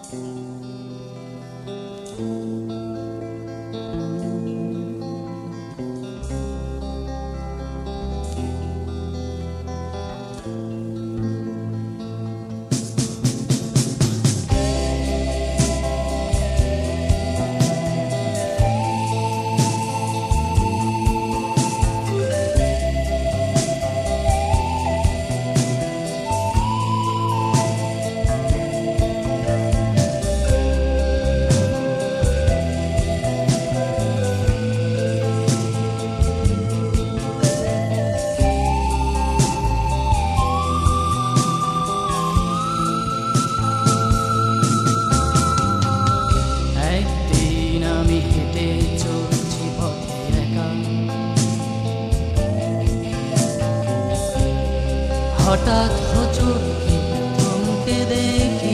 হঠাৎ চোখে থমকে দেখি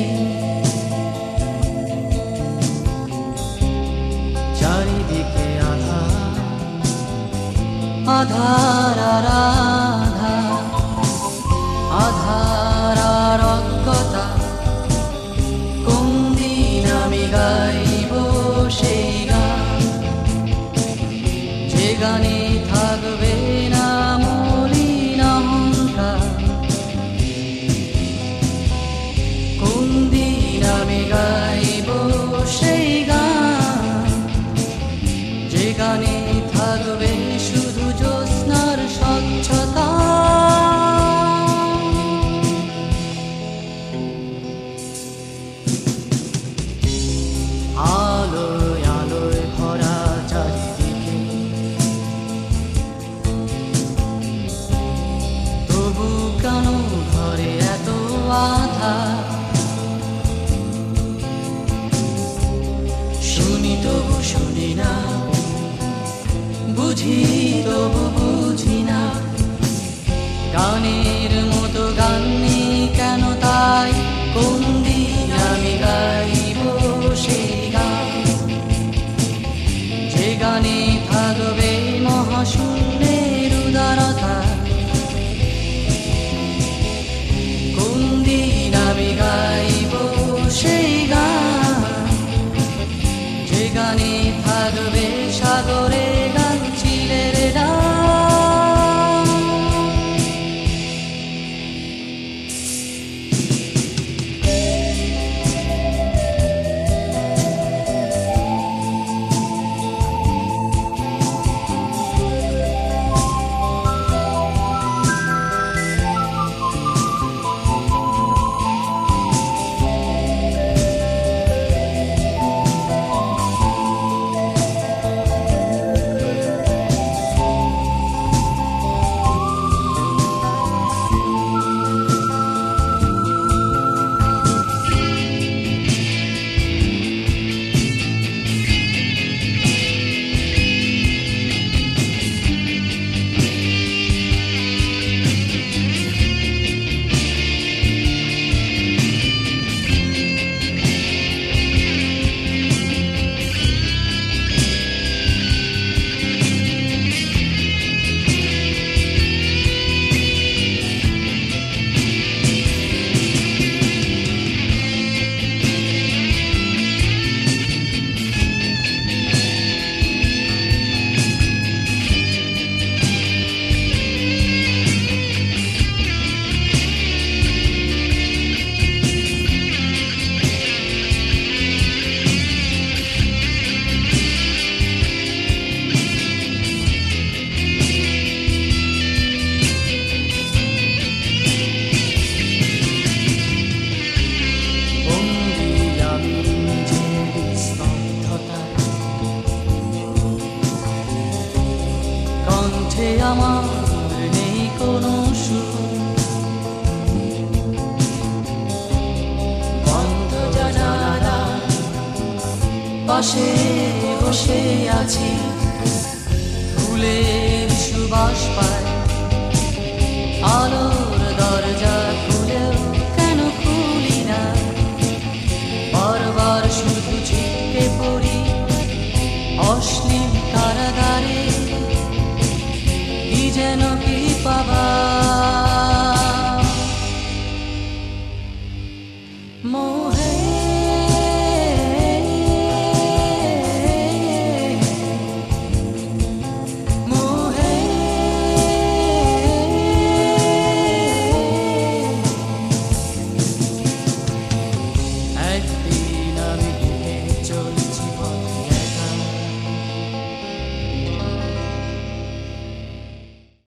চারিদিকে আধার আধার আর আধার, আধার আর অজ্ঞতা। কোন দিন আমি গাইব সেই গান, যে গানে থাকবে না মলিন অহংকার। কোন দিন আমি গাইব সেই গান, যে গানে থাকবে শুধু জ্যোৎস্নার স্বচ্ছতা। আলোয় আলোয় ভরা চারিদিকে, তবু কেন ঘরে এত আধার? শুনি তবু শুনি না, বুঝি তবু বুঝি না। গানের মতো গান নেই কেন তাই? কোন দিন আমি গাইব সেই গান, যে গানে থাকবে মহাশূন্যের উদারতা। কোন দিন আমি গাইব সেই গান, যে গানে থাকবে সাগরে গান চিলের ডাক। কণ্ঠে আমার নেই কোনো সুর, বন্ধ জানালা পাশে বসে আছি। ফুলের সুবাস পায়, আলো